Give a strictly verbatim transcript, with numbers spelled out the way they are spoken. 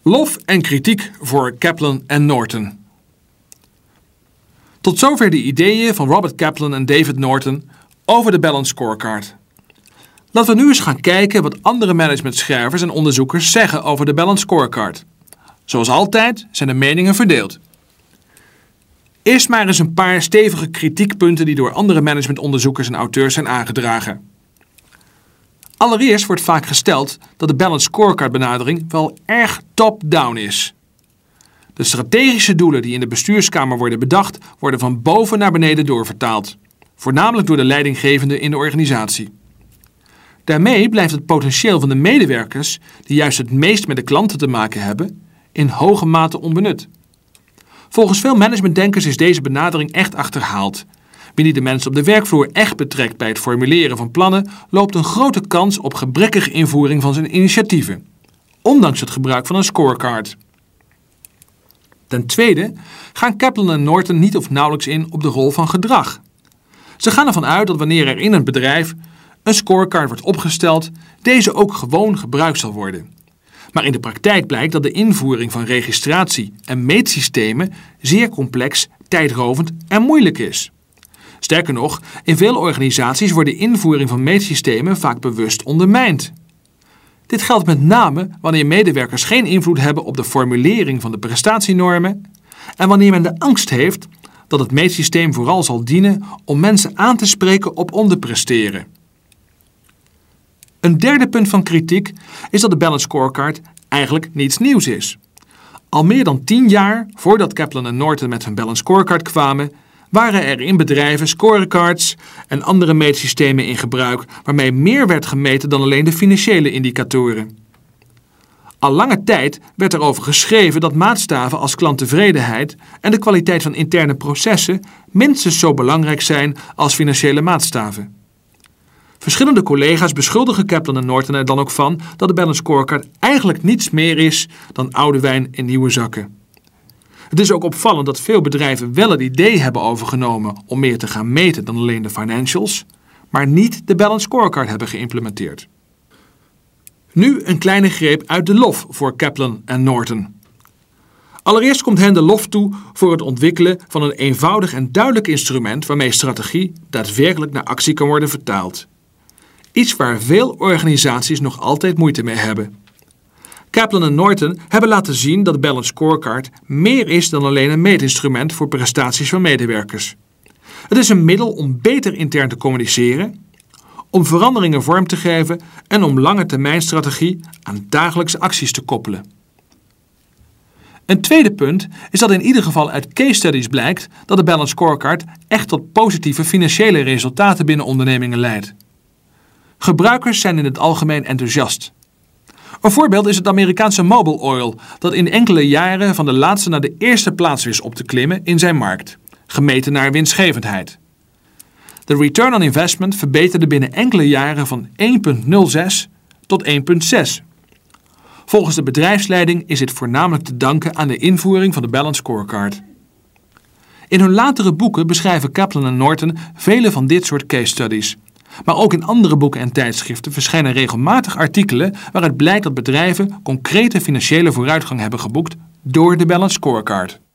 Lof en kritiek voor Kaplan en Norton. Tot zover de ideeën van Robert Kaplan en David Norton over de Balanced Scorecard. Laten we nu eens gaan kijken wat andere managementschrijvers en onderzoekers zeggen over de Balanced Scorecard. Zoals altijd zijn de meningen verdeeld. Eerst maar eens een paar stevige kritiekpunten die door andere managementonderzoekers en auteurs zijn aangedragen. Allereerst wordt vaak gesteld dat de Balanced Scorecard benadering wel erg top-down is. De strategische doelen die in de bestuurskamer worden bedacht, worden van boven naar beneden doorvertaald. Voornamelijk door de leidinggevende in de organisatie. Daarmee blijft het potentieel van de medewerkers, die juist het meest met de klanten te maken hebben, in hoge mate onbenut. Volgens veel managementdenkers is deze benadering echt achterhaald. Wie niet de mensen op de werkvloer echt betrekt bij het formuleren van plannen, loopt een grote kans op gebrekkige invoering van zijn initiatieven, ondanks het gebruik van een scorecard. Ten tweede gaan Kaplan en Norton niet of nauwelijks in op de rol van gedrag. Ze gaan ervan uit dat wanneer er in een bedrijf een scorecard wordt opgesteld, deze ook gewoon gebruikt zal worden. Maar in de praktijk blijkt dat de invoering van registratie- en meetsystemen zeer complex, tijdrovend en moeilijk is. Sterker nog, in veel organisaties wordt de invoering van meetsystemen vaak bewust ondermijnd. Dit geldt met name wanneer medewerkers geen invloed hebben op de formulering van de prestatienormen en wanneer men de angst heeft dat het meetsysteem vooral zal dienen om mensen aan te spreken op onderpresteren. Een derde punt van kritiek is dat de Balanced Scorecard eigenlijk niets nieuws is. Al meer dan tien jaar voordat Kaplan en Norton met hun Balanced Scorecard kwamen, waren er in bedrijven scorecards en andere meetsystemen in gebruik waarmee meer werd gemeten dan alleen de financiële indicatoren. Al lange tijd werd erover geschreven dat maatstaven als klanttevredenheid en de kwaliteit van interne processen minstens zo belangrijk zijn als financiële maatstaven. Verschillende collega's beschuldigen Kaplan en Norton er dan ook van dat de Balanced Scorecard eigenlijk niets meer is dan oude wijn in nieuwe zakken. Het is ook opvallend dat veel bedrijven wel het idee hebben overgenomen om meer te gaan meten dan alleen de financials, maar niet de Balanced Scorecard hebben geïmplementeerd. Nu een kleine greep uit de lof voor Kaplan en Norton. Allereerst komt hen de lof toe voor het ontwikkelen van een eenvoudig en duidelijk instrument waarmee strategie daadwerkelijk naar actie kan worden vertaald. Iets waar veel organisaties nog altijd moeite mee hebben. Kaplan en Norton hebben laten zien dat de Balanced Scorecard meer is dan alleen een meetinstrument voor prestaties van medewerkers. Het is een middel om beter intern te communiceren, om veranderingen vorm te geven en om lange termijn strategie aan dagelijkse acties te koppelen. Een tweede punt is dat in ieder geval uit case studies blijkt dat de Balanced Scorecard echt tot positieve financiële resultaten binnen ondernemingen leidt. Gebruikers zijn in het algemeen enthousiast. Een voorbeeld is het Amerikaanse Mobil Oil, dat in enkele jaren van de laatste naar de eerste plaats wist op te klimmen in zijn markt, gemeten naar winstgevendheid. De return on investment verbeterde binnen enkele jaren van één komma nul zes tot één komma zes. Volgens de bedrijfsleiding is dit voornamelijk te danken aan de invoering van de Balanced Scorecard. In hun latere boeken beschrijven Kaplan en Norton vele van dit soort case studies. Maar ook in andere boeken en tijdschriften verschijnen regelmatig artikelen waaruit blijkt dat bedrijven concrete financiële vooruitgang hebben geboekt door de Balanced Scorecard.